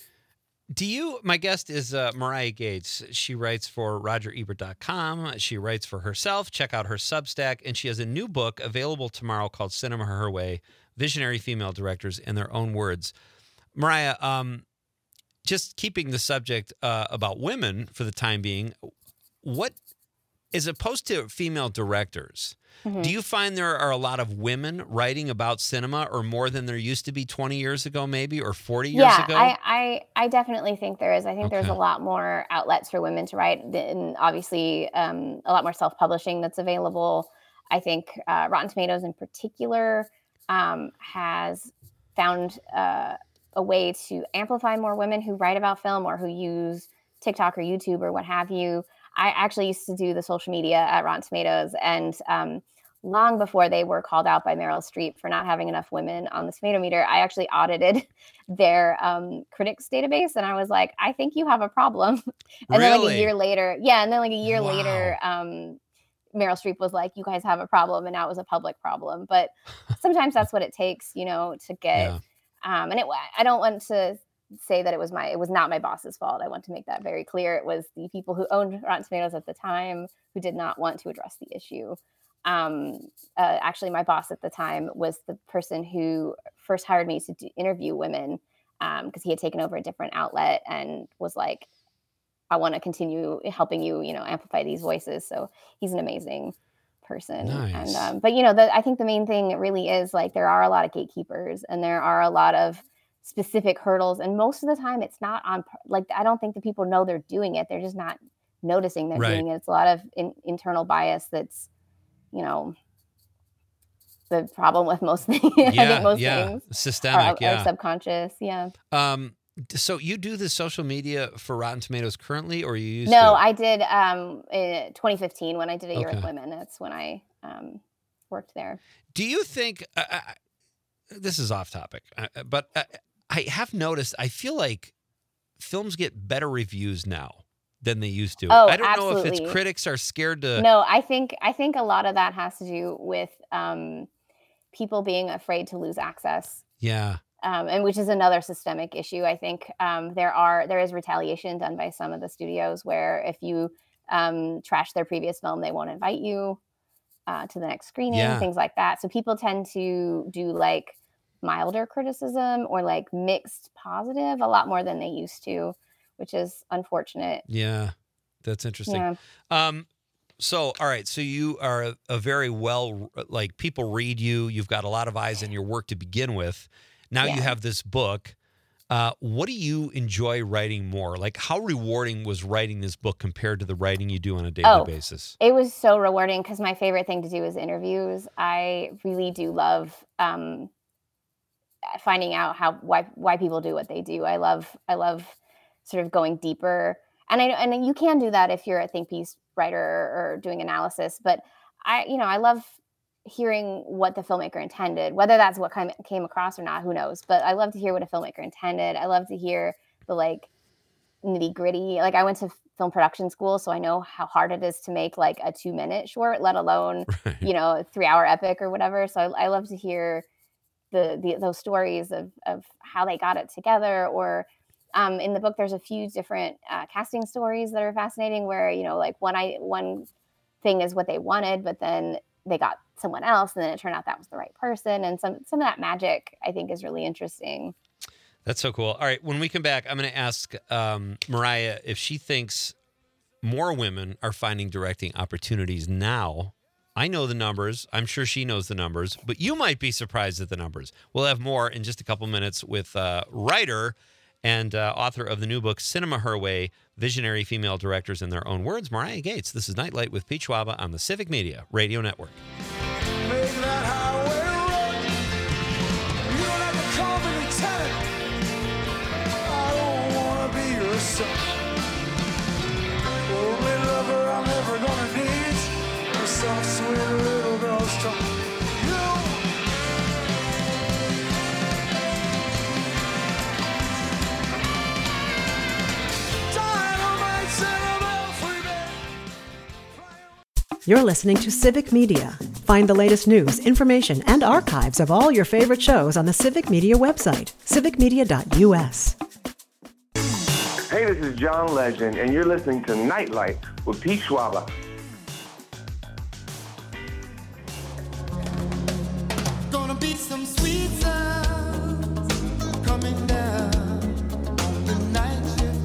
[SPEAKER 3] Do you, my guest is uh, Mariah Gates. She writes for Roger Ebert dot com. She writes for herself. Check out her Substack. And she has a new book available tomorrow called Cinema Her Way, Visionary Female Directors in Their Own Words. Mariah, um, just keeping the subject uh, about women for the time being, what, as opposed to female directors,
[SPEAKER 7] Mhm.
[SPEAKER 3] do you find there are a lot of women writing about cinema, or more than there used to be twenty years ago, maybe, or forty years
[SPEAKER 7] yeah,
[SPEAKER 3] ago?
[SPEAKER 7] I, I I definitely think there is. I think there's
[SPEAKER 3] Okay.
[SPEAKER 7] a lot more outlets for women to write, and obviously um, a lot more self-publishing that's available. I think uh, Rotten Tomatoes in particular um, has found uh, a way to amplify more women who write about film or who use TikTok or YouTube or what have you. I actually used to do the social media at Rotten Tomatoes, and um, long before they were called out by Meryl Streep for not having enough women on the tomato meter, I actually audited their um, critics database, and I was like, I think you have a problem. And then like a
[SPEAKER 3] Really?
[SPEAKER 7] year later, yeah, and then like a year
[SPEAKER 3] Wow.
[SPEAKER 7] later, um, Meryl Streep was like, you guys have a problem, and now it was a public problem. But sometimes that's what it takes, you know, to get.
[SPEAKER 3] Yeah.
[SPEAKER 7] Um, and it, I don't want to say that it was my, it was not my boss's fault. I want to make that very clear. It was the people who owned Rotten Tomatoes at the time who did not want to address the issue. Um, uh, actually, my boss at the time was the person who first hired me to do, interview women because um, he had taken over a different outlet and was like, I want to continue helping you, you know, amplify these voices. So he's an amazing person.
[SPEAKER 3] Nice.
[SPEAKER 7] And um, but you know, the, I think the main thing really is like there are a lot of gatekeepers, and there are a lot of specific hurdles, and most of the time it's not on. Like I don't think the people know they're doing it; they're just not noticing they're
[SPEAKER 3] Right.
[SPEAKER 7] doing it. It's a lot of in, internal bias that's, you know, the problem with most things. I
[SPEAKER 3] Yeah,
[SPEAKER 7] think most
[SPEAKER 3] yeah.
[SPEAKER 7] things are,
[SPEAKER 3] Systemic,
[SPEAKER 7] are
[SPEAKER 3] yeah.
[SPEAKER 7] subconscious. Yeah.
[SPEAKER 3] Um, d- so you do the social media for Rotten Tomatoes currently, or you used
[SPEAKER 7] No,
[SPEAKER 3] to?
[SPEAKER 7] I did um in twenty fifteen when I did a year
[SPEAKER 3] Okay.
[SPEAKER 7] with women. That's when I um worked there.
[SPEAKER 3] Do you think uh, uh, this is off topic, uh, but uh, I have noticed, I feel like films get better reviews now than they used to.
[SPEAKER 7] Oh,
[SPEAKER 3] I don't know if
[SPEAKER 7] absolutely.
[SPEAKER 3] it's critics are scared to.
[SPEAKER 7] No, I think I think a lot of that has to do with um people being afraid to lose access.
[SPEAKER 3] Yeah.
[SPEAKER 7] Um, and which is another systemic issue. I think um, there are there is retaliation done by some of the studios where if you um, trash their previous film, they won't invite you. uh, to the next screening,
[SPEAKER 3] Yeah.
[SPEAKER 7] things like that. So people tend to do like milder criticism or like mixed positive a lot more than they used to, which is unfortunate.
[SPEAKER 3] Yeah, that's interesting.
[SPEAKER 7] Yeah.
[SPEAKER 3] Um, so, all right. So you are a, a very well, like people read you. You've got a lot of eyes on your work to begin with. Now you
[SPEAKER 7] Yeah.
[SPEAKER 3] have this book. Uh, what do you enjoy writing more? Like, how rewarding was writing this book compared to the writing you do on a daily
[SPEAKER 7] Oh,
[SPEAKER 3] basis?
[SPEAKER 7] It was so rewarding because my favorite thing to do is interviews. I really do love um, finding out how why why people do what they do. I love I love sort of going deeper, and I and you can do that if you're a think piece writer or doing analysis. But I you know I love hearing what the filmmaker intended, whether that's what kind came across or not. Who knows? But I love to hear what a filmmaker intended. I love to hear the like nitty gritty. Like I went to film production school, so I know how hard it is to make like a two minute short, let alone
[SPEAKER 3] Right.
[SPEAKER 7] you know a three hour epic or whatever. So I, I love to hear the, the those stories of of how they got it together. Or um, in the book, there's a few different uh, casting stories that are fascinating. Where you know like one I one thing is what they wanted, but then they got someone else, and then it turned out that was the right person. And some some of that magic I think is really interesting.
[SPEAKER 3] That's so cool. All right. When we come back, I'm going to ask um, Mariah if she thinks more women are finding directing opportunities now. I know the numbers. I'm sure she knows the numbers, but you might be surprised at the numbers. We'll have more in just a couple minutes with uh, writer and uh, author of the new book, Cinema Her Way, Visionary Female Directors in Their Own Words, Mariah Gates. This is Nightlight with Pete Schwaba on the Civic Media Radio Network.
[SPEAKER 9] Make that highway run. You don't have to call me lieutenant. I don't wanna be your son. Only lover I'm ever gonna need. A soft, sweet little girl's tongue. You. Dynamite, sentimental, free man.
[SPEAKER 1] You're listening to Civic Media. Find the latest news, information, and archives of all your favorite shows on the Civic Media website, civic media dot u s.
[SPEAKER 10] Hey, this is John Legend, and you're listening to Nightlight with Pete Schwaba.
[SPEAKER 9] Gonna be some sweet sounds coming down the night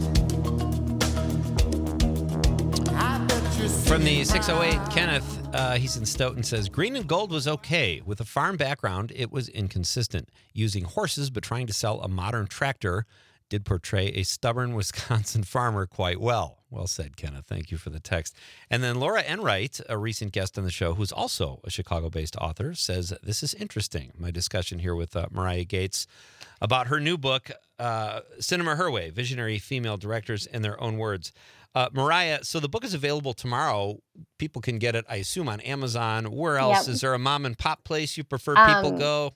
[SPEAKER 9] shift. I bet you're
[SPEAKER 3] From the
[SPEAKER 9] singing
[SPEAKER 3] six oh eight,
[SPEAKER 9] proud.
[SPEAKER 3] Kenneth, uh, he's in Stoughton, says, Green and Gold was okay. With a farm background, it was inconsistent. Using horses but trying to sell a modern tractor did portray a stubborn Wisconsin farmer quite well. Well said, Kenneth. Thank you for the text. And then Laura Enright, a recent guest on the show, who's also a Chicago-based author, says, this is interesting. My discussion here with uh, Mariah Gates about her new book, uh, Cinema Her Way, Visionary Female Directors in Their Own Words. Uh, Mariah, so the book is available tomorrow. People can get it, I assume, on Amazon. Where else?
[SPEAKER 7] Yep.
[SPEAKER 3] Is there a mom and pop place you prefer people
[SPEAKER 7] Um,
[SPEAKER 3] go?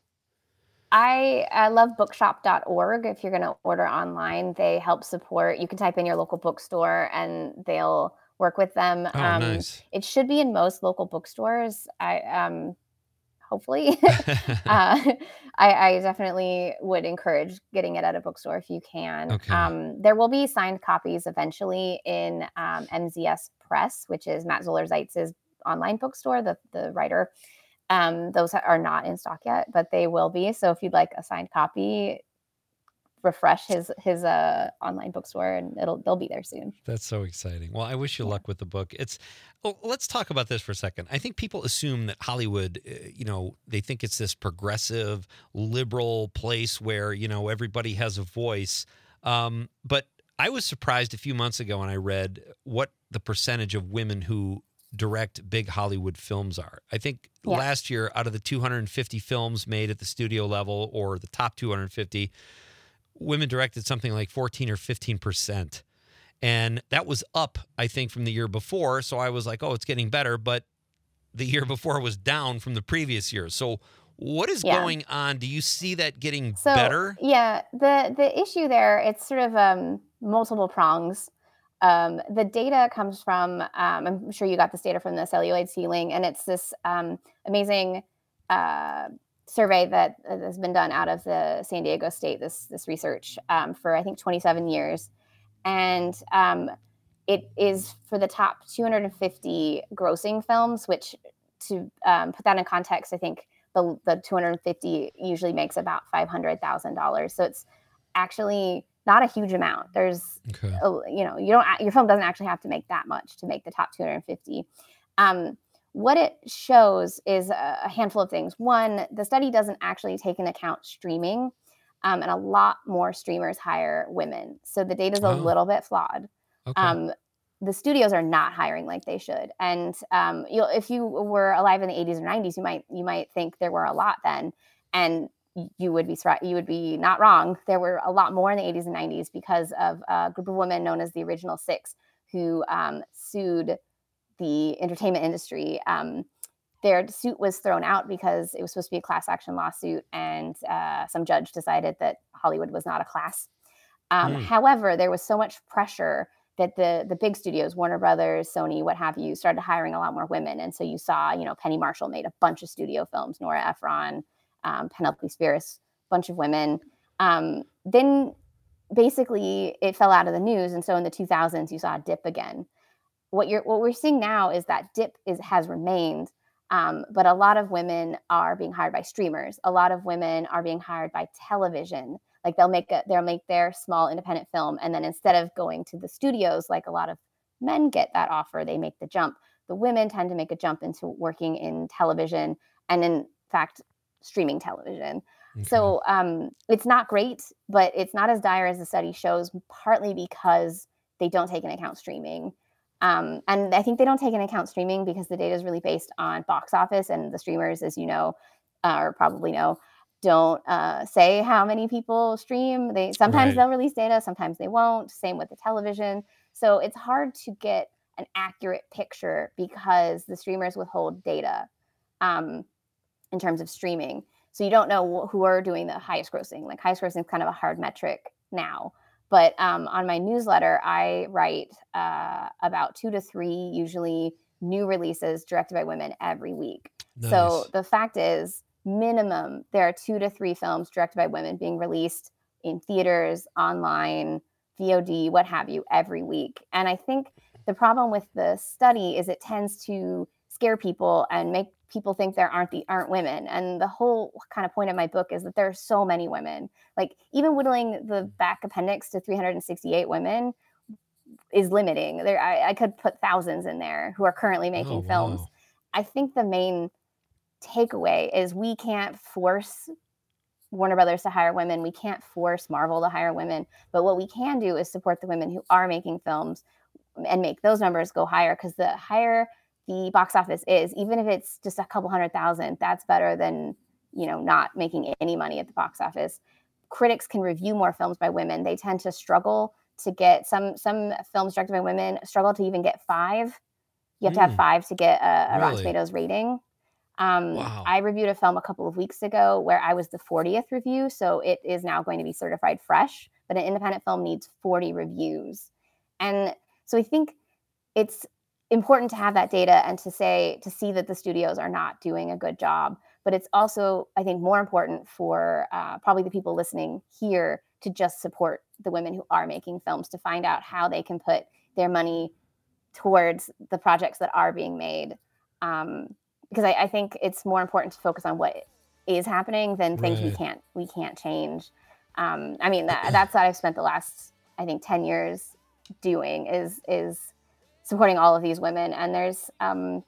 [SPEAKER 7] I, I love bookshop dot org. If you're going to order online, they help support. You can type in your local bookstore and they'll work with them.
[SPEAKER 3] Oh,
[SPEAKER 7] um,
[SPEAKER 3] nice.
[SPEAKER 7] It should be in most local bookstores. I um, hopefully. uh, I, I definitely would encourage getting it at a bookstore if you can.
[SPEAKER 3] Okay.
[SPEAKER 7] Um, there will be signed copies eventually in um, M Z S Press, which is Matt Zoller Zeitz's online bookstore, the the writer. Um, those are not in stock yet, but they will be. So if you'd like a signed copy, refresh his his uh, online bookstore, and it'll they'll be there soon.
[SPEAKER 3] That's so exciting. Well, I wish you luck with the book. It's oh, let's talk about this for a second. I think people assume that Hollywood, uh, you know, they think it's this progressive, liberal place where, you know, everybody has a voice. Um, but I was surprised a few months ago when I read what the percentage of women who direct big Hollywood films are. I think
[SPEAKER 7] Yeah.
[SPEAKER 3] last year, out of the two hundred fifty films made at the studio level, or the top two hundred fifty, women directed something like fourteen or fifteen percent. And that was up, I think, from the year before. So I was like, oh, it's getting better. But the year before was down from the previous year. So what is
[SPEAKER 7] Yeah.
[SPEAKER 3] going on? Do you see that getting
[SPEAKER 7] So
[SPEAKER 3] better?
[SPEAKER 7] yeah, the the issue there, it's sort of um, multiple prongs. Um, the data comes from, um, I'm sure you got this data from the celluloid ceiling, and it's this um, amazing uh, survey that has been done out of the San Diego State, this this research um, for, I think, twenty-seven years. And um, it is for the top two hundred fifty grossing films, which to um, put that in context, I think the the two hundred fifty usually makes about five hundred thousand dollars. So it's actually not a huge amount. There's,
[SPEAKER 3] Okay.
[SPEAKER 7] a, you know, you don't your film doesn't actually have to make that much to make the top two hundred fifty. Um, what it shows is a, a handful of things. One, the study doesn't actually take into account streaming, um, and a lot more streamers hire women. So the data is a
[SPEAKER 3] Oh.
[SPEAKER 7] little bit flawed.
[SPEAKER 3] Okay.
[SPEAKER 7] Um, the studios are not hiring like they should. And um, you know, if you were alive in the eighties or nineties, you might you might think there were a lot then, and you would be you would be not wrong. There were a lot more in the eighties and nineties because of a group of women known as the Original Six who um, sued the entertainment industry. Um, their suit was thrown out because it was supposed to be a class action lawsuit, and uh, some judge decided that Hollywood was not a class. Um,
[SPEAKER 3] Mm.
[SPEAKER 7] However, there was so much pressure that the the big studios, Warner Brothers, Sony, what have you, started hiring a lot more women. And so you saw, you know, Penny Marshall made a bunch of studio films, Nora Ephron, um, Penelope Spheris, bunch of women. Um, then basically it fell out of the news. And so in the two thousands, you saw a dip again. What you're what we're seeing now is that dip is has remained, um, but a lot of women are being hired by streamers. A lot of women are being hired by television. Like they'll make a, they'll make their small independent film, and then instead of going to the studios, like a lot of men get that offer, they make the jump. The women tend to make a jump into working in television, and in fact, streaming television.
[SPEAKER 3] Okay.
[SPEAKER 7] So um, it's not great, but it's not as dire as the study shows, partly because they don't take into account streaming. Um, and I think they don't take into account streaming because the data is really based on box office, and the streamers, as you know, uh, or probably know, don't uh, say how many people stream. They sometimes
[SPEAKER 3] Right.
[SPEAKER 7] they'll release data, sometimes they won't. Same with the television. So it's hard to get an accurate picture because the streamers withhold data um, in terms of streaming. So you don't know wh- who are doing the highest grossing. Like highest grossing is kind of a hard metric now. But um, on my newsletter, I write uh, about two to three, usually new releases directed by women every week. So
[SPEAKER 3] Nice.
[SPEAKER 7] the fact is, minimum, there are two to three films directed by women being released in theaters, online, V O D, what have you, every week. And I think the problem with the study is it tends to scare people and make people think there aren't the aren't women. And the whole kind of point of my book is that there are so many women. Like even whittling the back appendix to three hundred sixty-eight women is limiting. There, I, I could put thousands in there who are currently making
[SPEAKER 3] Oh,
[SPEAKER 7] films.
[SPEAKER 3] wow.
[SPEAKER 7] I think the main takeaway is we can't force Warner Brothers to hire women. We can't force Marvel to hire women. But what we can do is support the women who are making films and make those numbers go higher, because the higher the box office is, even if it's just a couple hundred thousand, that's better than, you know, not making any money at the box office. Critics can review more films by women. They tend to struggle to get some some films directed by women struggle to even get five. You have to have
[SPEAKER 3] Mm.
[SPEAKER 7] five to get a, a Rotten
[SPEAKER 3] Really?
[SPEAKER 7] Tomatoes rating. Um,
[SPEAKER 3] Wow.
[SPEAKER 7] I reviewed a film a couple of weeks ago where I was the fortieth review, so it is now going to be certified fresh, but an independent film needs forty reviews. And so I think it's important to have that data and to say, to see that the studios are not doing a good job. But it's also, I think, more important for uh, probably the people listening here to just support the women who are making films, to find out how they can put their money towards the projects that are being made. Um, because I, I think it's more important to focus on what is happening than things we
[SPEAKER 3] Right.
[SPEAKER 7] can't we can't change. Um, I mean, that, that's what I've spent the last, I think, ten years doing is is supporting all of these women. And there's, um,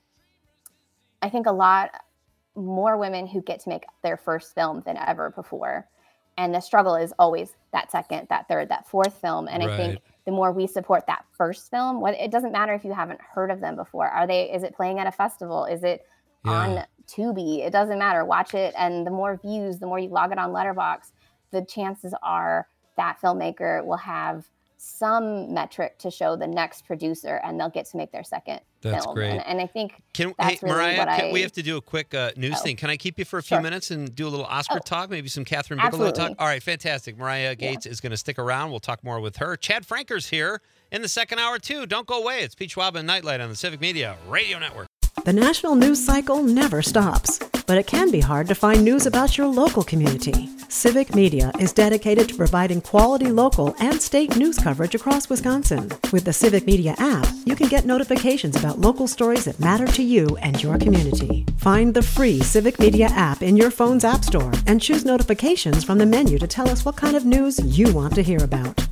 [SPEAKER 7] I think, a lot more women who get to make their first film than ever before. And the struggle is always that second, that third, that fourth film. And I think
[SPEAKER 3] Right.
[SPEAKER 7] the more we support that first film, what it doesn't matter if you haven't heard of them before. Are they, is it playing at a festival? Is it
[SPEAKER 3] Yeah.
[SPEAKER 7] on Tubi? It doesn't matter. Watch it. And the more views, the more you log it on Letterboxd, the chances are that filmmaker will have some metric to show the next producer, and they'll get to make their second
[SPEAKER 3] That's
[SPEAKER 7] film.
[SPEAKER 3] great.
[SPEAKER 7] And, and I think
[SPEAKER 3] Can
[SPEAKER 7] that's
[SPEAKER 3] hey
[SPEAKER 7] really
[SPEAKER 3] Mariah?
[SPEAKER 7] what
[SPEAKER 3] Can, we
[SPEAKER 7] I-
[SPEAKER 3] have to do a quick uh, news
[SPEAKER 7] Oh.
[SPEAKER 3] thing. Can I keep you for a few
[SPEAKER 7] Sure.
[SPEAKER 3] minutes and do a little Oscar
[SPEAKER 7] Oh.
[SPEAKER 3] talk? Maybe some Catherine Bigelow talk.
[SPEAKER 7] Absolutely.
[SPEAKER 3] All right, fantastic. Mariah Gates is going to stick around. We'll talk more with her. Chad Franker's here in the second hour too. Don't go away. It's Pete Schwab and Nightlight on the Civic Media Radio Network.
[SPEAKER 1] The national news cycle never stops, but it can be hard to find news about your local community. Civic Media is dedicated to providing quality local and state news coverage across Wisconsin. With the Civic Media app, you can get notifications about local stories that matter to you and your community. Find the free Civic Media app in your phone's app store and choose notifications from the menu to tell us what kind of news you want to hear about.